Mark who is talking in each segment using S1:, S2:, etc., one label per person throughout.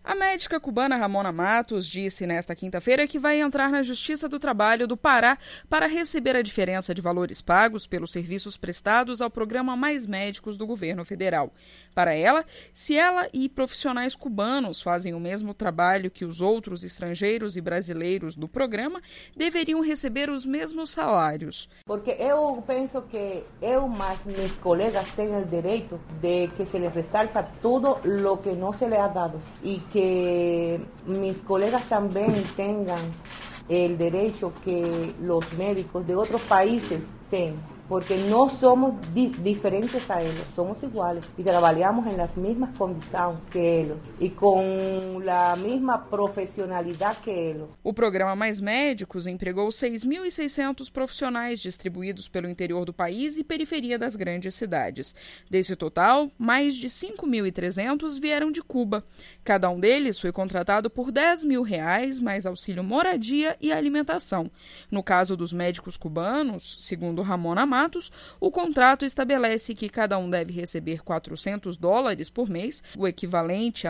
S1: A médica cubana Ramona Matos disse nesta quinta-feira que vai entrar na Justiça do Trabalho do Pará para receber a diferença de valores pagos pelos serviços prestados ao programa Mais Médicos do governo federal. Para ela, se ela e profissionais cubanos fazem o mesmo trabalho que os outros estrangeiros e brasileiros do programa, deveriam receber os mesmos salários.
S2: Porque eu penso que eu, mas meus colegas têm o direito de que se les resalza tudo o que não se les ha dado. E que mis colegas también tengan el derecho que los médicos de otros países tienen, porque no somos diferentes a ellos, somos iguales y trabajamos en las mismas condiciones que ellos y con la misma profissionalidade que eles.
S1: O programa Mais Médicos empregou 6.600 profissionais distribuídos pelo interior do país e periferia das grandes cidades. Desse total, mais de 5.300 vieram de Cuba. Cada um deles foi contratado por R$10 mil, mais auxílio moradia e alimentação. No caso dos médicos cubanos, segundo Ramona Matos, o contrato estabelece que cada um deve receber $400 por mês, o equivalente a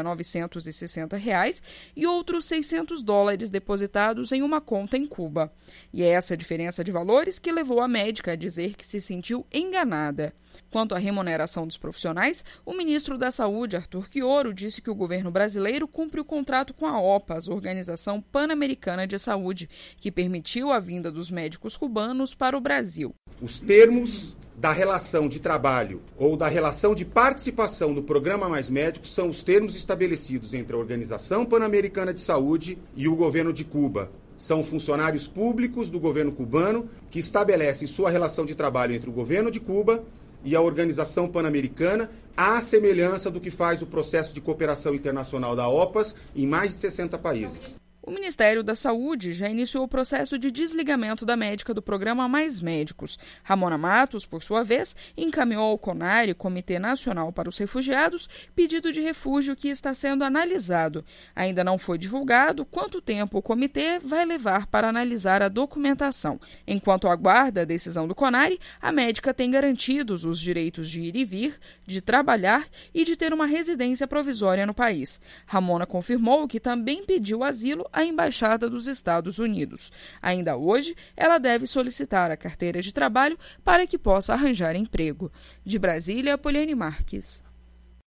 S1: R$960, e outros $600 depositados em uma conta em Cuba. E é essa diferença de valores que levou a médica a dizer que se sentiu enganada. Quanto à remuneração dos profissionais, o ministro da Saúde, Arthur Quioro, disse que o governo brasileiro cumpre o contrato com a OPAS, Organização Pan-Americana de Saúde, que permitiu a vinda dos médicos cubanos para o Brasil.
S3: Os termos da relação de trabalho ou da relação de participação no programa Mais Médicos são os termos estabelecidos entre a Organização Pan-Americana de Saúde e o governo de Cuba. São funcionários públicos do governo cubano que estabelecem sua relação de trabalho entre o governo de Cuba e a Organização Pan-Americana, à semelhança do que faz o processo de cooperação internacional da OPAS em mais de 60 países.
S1: O Ministério da Saúde já iniciou o processo de desligamento da médica do programa Mais Médicos. Ramona Matos, por sua vez, encaminhou ao CONARE, Comitê Nacional para os Refugiados, pedido de refúgio que está sendo analisado. Ainda não foi divulgado quanto tempo o comitê vai levar para analisar a documentação. Enquanto aguarda a decisão do CONARE, a médica tem garantidos os direitos de ir e vir, de trabalhar e de ter uma residência provisória no país. Ramona confirmou que também pediu asilo à Embaixada dos Estados Unidos. Ainda hoje, ela deve solicitar a carteira de trabalho para que possa arranjar emprego. De Brasília, Poliane Marques.